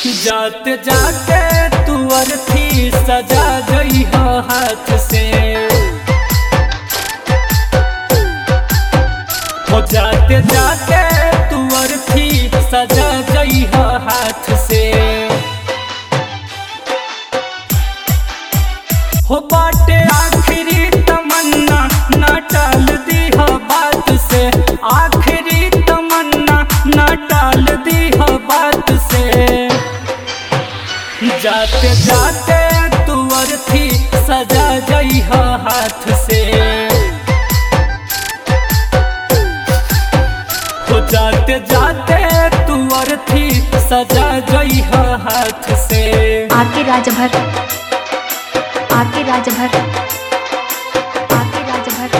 जाते जाते तू अर्थी सजा गई हो हाथ से, हो जाते जाते तू अर्थी सजा गई हो हाथ से। हो बाटे आखिरी तमन्ना ना टाल दी हो बात से, आखिरी तमन्ना ना टाल दी हो बात से। जाते जाते तू अर्थी सजा गई हो हाथ से, हो जाते जाते तू अर्थी सजा गई हो हाथ से। आपके राजभर, आपके राजभर, आपके राजभर,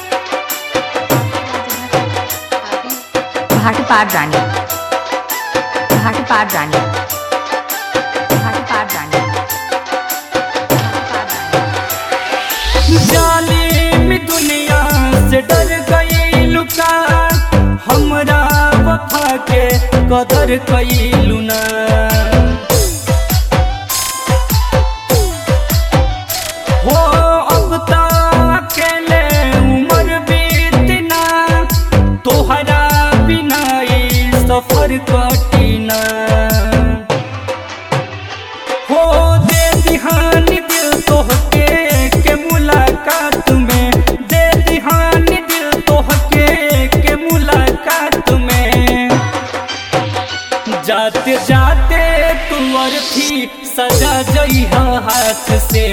घाट पार रानी, घाट पार रानी, घाट पार रानी, जालिम दुनिया से डर गई लुका, हमरा वफा के कदर कईलू ना। हो अब तो अकेले उम्र बीतना, तोहरा बिना ई सफर कटीना। हो दे दिहानी दिल तोहके के मुलाकात में, दे दिहानी दिल तोहके के मुलाकात में। जाते जाते तू अर्थी सजा गई हो हाथ से,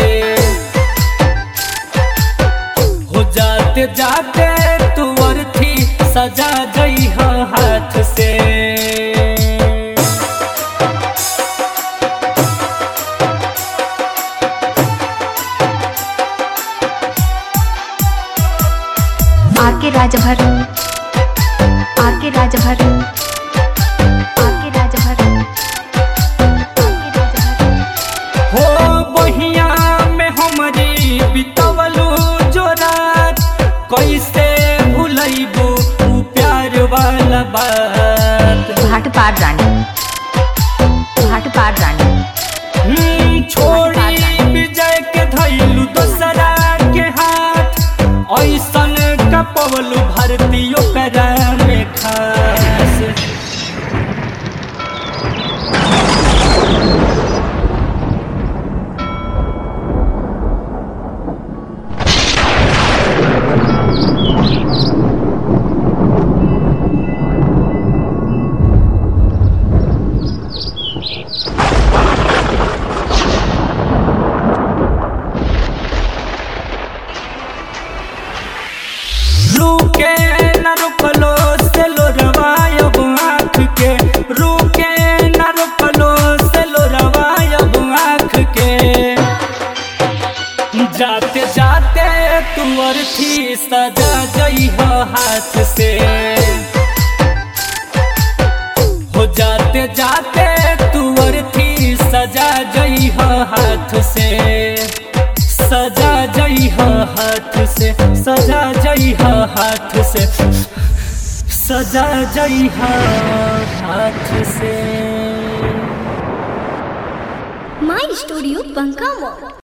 हो जाते जाते तू अर्थी सजा गई हो हाथ से। आपके राजभर, आपके राजभर, आपके राजभर, हो बहिया में हमरी बितवलू जो रात, कैसे भूलैबू ऊ प्यार वाला बात। घाट पार रानी, घाट पार रानी, छोड़ी विजय के धैलू दोसरा के हाथ, ऐसन कपवलू भारतीयों करा में खास। रुके न रुकलो से लोरवायब आँख के, रुके न रुकलो से लोरवायब आँख के। जाते जाते तू अर्थी सजा गई हो हाथ से, हो जाते जाते तू अर्थी सजा गई हो हाथ से, सजा गई हो हाथ से, सजा गई हो हाथ से, सजा गई हो हाथ से। My studio बंकामो।